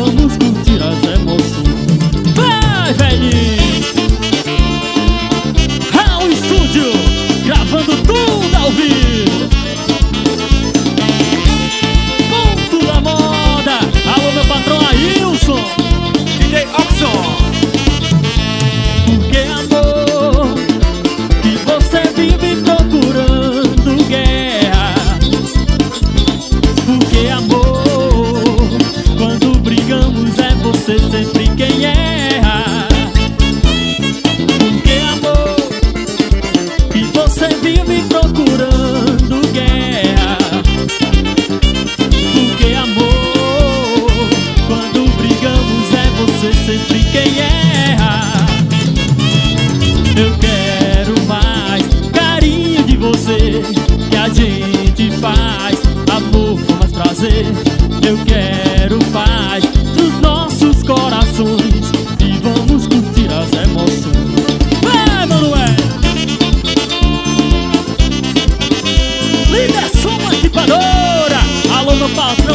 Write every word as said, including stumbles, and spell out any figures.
vamos curtir as emoções. Vai, velhinho! Raul Estúdio, gravando tudo ao vivo. Ponto da moda. Alô, meu patrão Ailson, D J Oxon. porque amor, que você vive procurando guerra. Porque amor, quando brigamos é você sempre quem erra. Porque amor, que você vive procurando guerra. Porque amor, quando brigamos é você sempre quem erra. Eu quero mais carinho de você, que a gente faz amor com mais prazer. Eu quero paz nos nossos corações e vamos curtir as emoções. Vai, Manuel! Líder, som equipadora. Alô, meu patrão